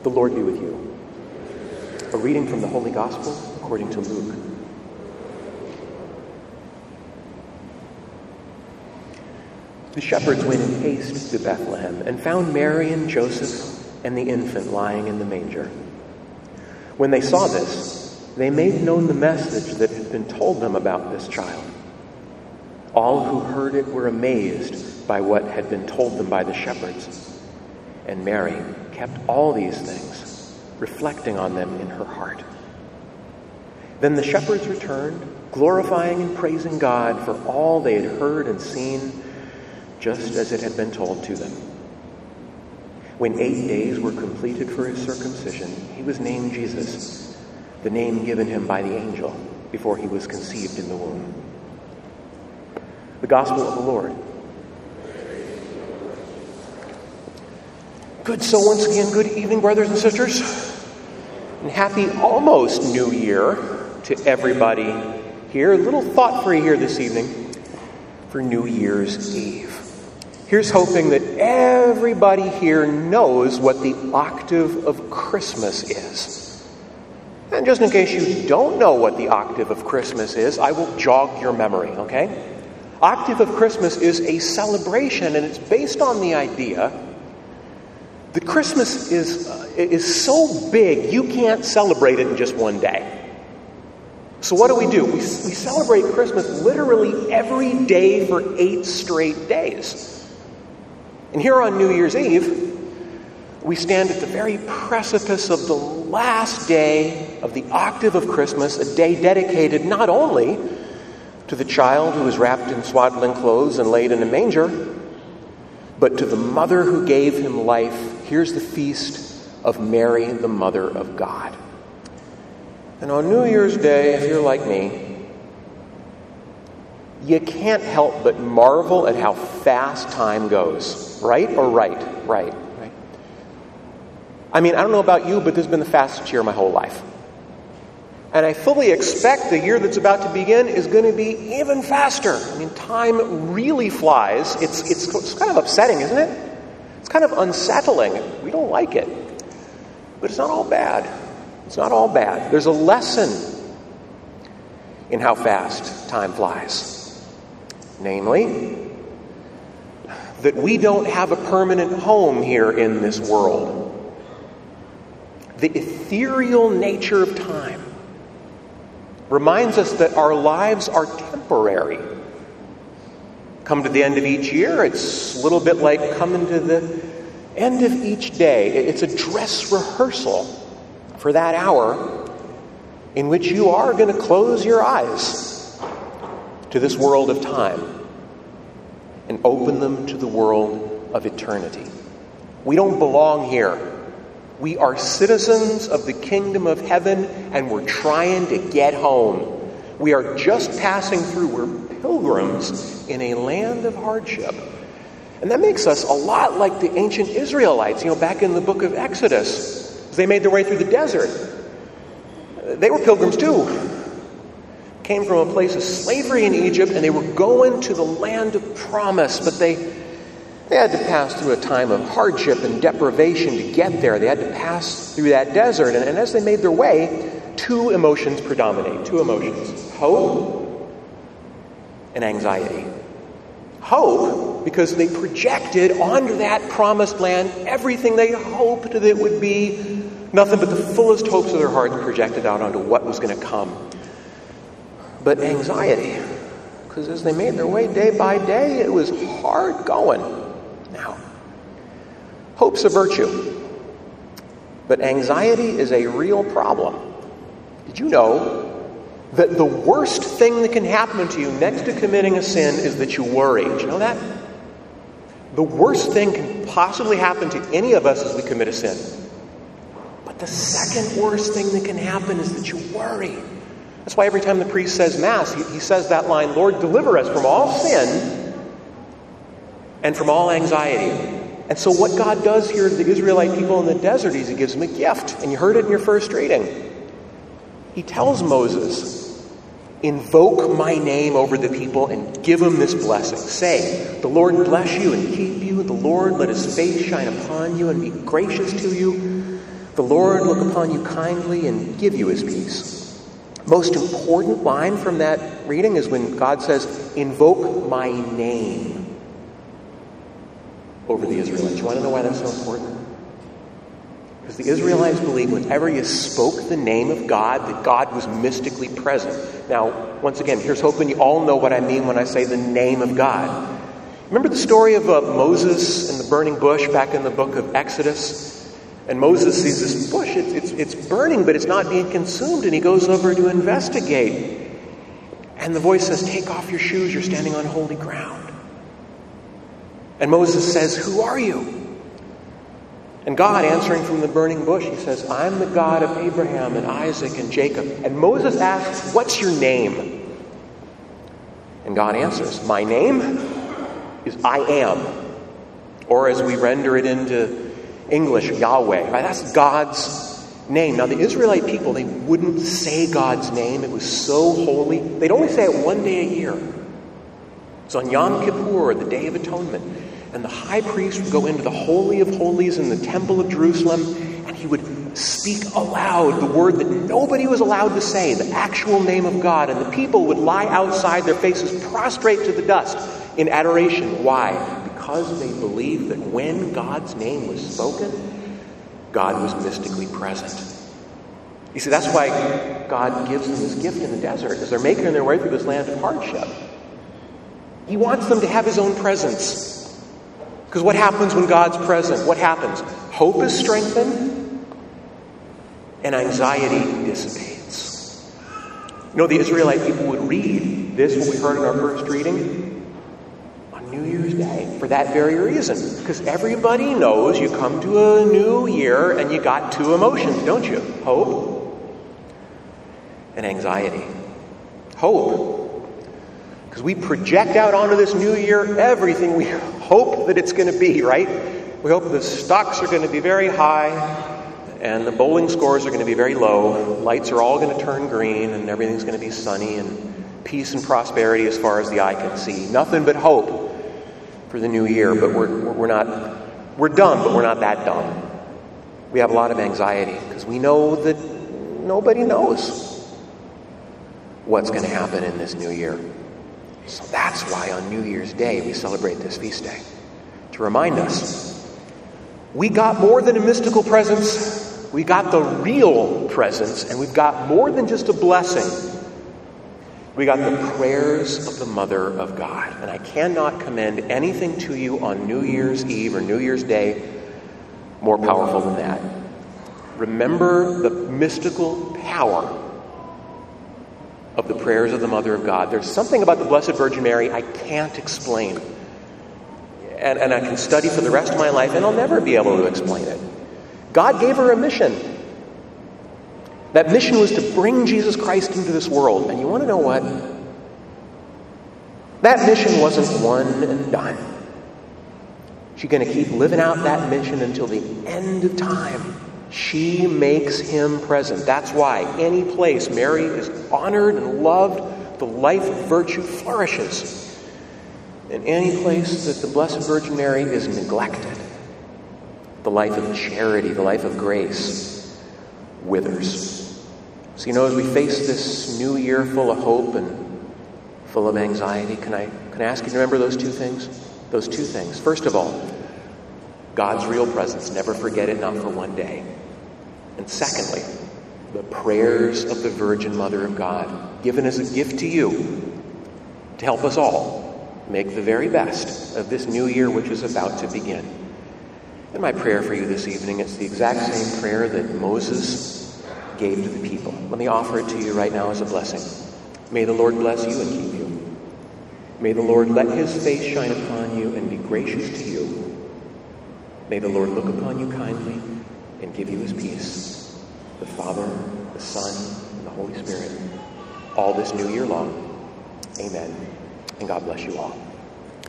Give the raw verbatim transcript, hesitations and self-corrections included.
The Lord be with you. A reading from the Holy Gospel according to Luke. The shepherds went in haste to Bethlehem and found Mary and Joseph and the infant lying in the manger. When they saw this, they made known the message that had been told them about this child. All who heard it were amazed by what had been told them by the shepherds. And Mary kept all these things, reflecting on them in her heart. Then the shepherds returned, glorifying and praising God for all they had heard and seen, just as it had been told to them. When eight days were completed for his circumcision, he was named Jesus, the name given him by the angel before he was conceived in the womb. The Gospel of the Lord. Good, so once again, good evening, brothers and sisters, and happy almost New Year to everybody here. A little thought for you here this evening for New Year's Eve. Here's hoping that everybody here knows what the octave of Christmas is. And just in case you don't know what the octave of Christmas is, I will jog your memory, okay? Octave of Christmas is a celebration, and it's based on the idea that Christmas is, uh, is so big, you can't celebrate it in just one day. So what do we do? We, we celebrate Christmas literally every day for eight straight days. And here on New Year's Eve, we stand at the very precipice of the last day of the octave of Christmas, a day dedicated not only to the child who was wrapped in swaddling clothes and laid in a manger, but to the mother who gave him life. Here's the feast of Mary, the Mother of God. And on New Year's Day, if you're like me, you can't help but marvel at how fast time goes. Right or right? Right. Right. I mean, I don't know about you, but this has been the fastest year of my whole life. And I fully expect the year that's about to begin is going to be even faster. I mean, time really flies. It's, it's, it's kind of upsetting, isn't it? It's kind of unsettling. We don't like it. But it's not all bad. It's not all bad. There's a lesson in how fast time flies. Namely, that we don't have a permanent home here in this world. The ethereal nature of time reminds us that our lives are temporary. Come to the end of each year, it's a little bit like coming to the end of each day. It's a dress rehearsal for that hour in which you are going to close your eyes to this world of time and open them to the world of eternity. We don't belong here. We are citizens of the kingdom of heaven, and we're trying to get home. We are just passing through. We're pilgrims in a land of hardship. And that makes us a lot like the ancient Israelites, you know, back in the book of Exodus, as they made their way through the desert. They were pilgrims too. Came from a place of slavery in Egypt, and they were going to the land of promise, but they They had to pass through a time of hardship and deprivation to get there. They had to pass through that desert. And, and as they made their way, two emotions predominate. Two emotions. Hope and anxiety. Hope, because they projected onto that promised land everything they hoped that it would be. Nothing but the fullest hopes of their hearts projected out onto what was going to come. But anxiety, because as they made their way day by day, it was hard going. Now, hope's a virtue, but anxiety is a real problem. Did you know that the worst thing that can happen to you next to committing a sin is that you worry? Did you know that? The worst thing can possibly happen to any of us is we commit a sin. But the second worst thing that can happen is that you worry. That's why every time the priest says Mass, he, he says that line, Lord, deliver us from all sin and from all anxiety. And so what God does here to the Israelite people in the desert is he gives them a gift. And you heard it in your first reading. He tells Moses, invoke my name over the people and give them this blessing. Say, the Lord bless you and keep you. The Lord let his face shine upon you and be gracious to you. The Lord look upon you kindly and give you his peace. Most important line from that reading is when God says, invoke my name over the Israelites. You want to know why that's so important? Because the Israelites believed whenever you spoke the name of God, that God was mystically present. Now, once again, here's hoping you all know what I mean when I say the name of God. Remember the story of uh, Moses and the burning bush back in the book of Exodus? And Moses sees this bush. It's, it's, it's burning, but it's not being consumed. And he goes over to investigate. And the voice says, take off your shoes. You're standing on holy ground. And Moses says, who are you? And God, answering from the burning bush, he says, I'm the God of Abraham and Isaac and Jacob. And Moses asks, what's your name? And God answers, my name is I am. Or as we render it into English, Yahweh. Right? That's God's name. Now, the Israelite people, they wouldn't say God's name. It was so holy. They'd only say it one day a year. It's on Yom Kippur, the Day of Atonement. And the high priest would go into the Holy of Holies in the Temple of Jerusalem, and he would speak aloud the word that nobody was allowed to say, the actual name of God. And the people would lie outside, their faces prostrate to the dust in adoration. Why? Because they believed that when God's name was spoken, God was mystically present. You see, that's why God gives them this gift in the desert, as they're making their way through this land of hardship. He wants them to have his own presence. Because what happens when God's present? What happens? Hope is strengthened, and anxiety dissipates. You know, the Israelite people would read this, what we heard in our first reading, New Year's Day for that very reason. Because everybody knows you come to a new year and you got two emotions, don't you? Hope and anxiety. Hope. Because we project out onto this new year everything we hope that it's going to be, right? We hope the stocks are going to be very high and the bowling scores are going to be very low. Lights are all going to turn green and everything's going to be sunny and peace and prosperity as far as the eye can see. Nothing but hope for the new year, but we're we're not we're dumb, but we're not that dumb. We have a lot of anxiety because we know that nobody knows what's going to happen in this new year. So that's why on New Year's Day we celebrate this feast day, to remind us we got more than a mystical presence. We got the real presence, and we've got more than just a blessing. We got the prayers of the Mother of God. And I cannot commend anything to you on New Year's Eve or New Year's Day more powerful than that. Remember the mystical power of the prayers of the Mother of God. There's something about the Blessed Virgin Mary I can't explain. And, and I can study for the rest of my life, and I'll never be able to explain it. God gave her a mission. That mission was to bring Jesus Christ into this world. And you want to know what? That mission wasn't one and done. She's going to keep living out that mission until the end of time. She makes him present. That's why any place Mary is honored and loved, the life of virtue flourishes. In any place that the Blessed Virgin Mary is neglected, the life of charity, the life of grace withers. So, you know, as we face this new year full of hope and full of anxiety, can I can I ask you to remember those two things? Those two things. First of all, God's real presence. Never forget it, not for one day. And secondly, the prayers of the Virgin Mother of God, given as a gift to you to help us all make the very best of this new year which is about to begin. And my prayer for you this evening, it's the exact same prayer that Moses gave to the people. Let me offer it to you right now as a blessing. May the Lord bless you and keep you. May the Lord let his face shine upon you and be gracious to you. May the Lord look upon you kindly and give you his peace. The Father, the Son, and the Holy Spirit. All this new year long. Amen. And God bless you all.